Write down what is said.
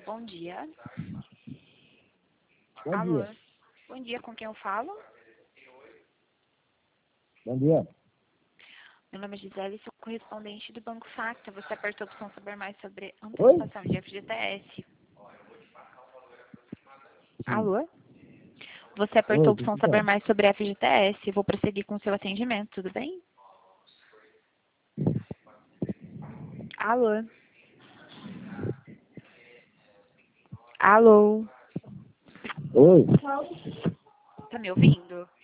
Bom dia. Bom Alô? dia. Bom dia, com quem eu falo? Bom dia. Meu nome é Gisele, sou correspondente do Banco Facta. Você apertou a opção saber mais sobre Oi? antecipação de FGTS. Sim. Alô? Você apertou a Oi, tô opção saber escutando. mais sobre FGTS. Vou prosseguir com o seu atendimento, tudo bem? Alô? Alô? Oi? Tá me ouvindo?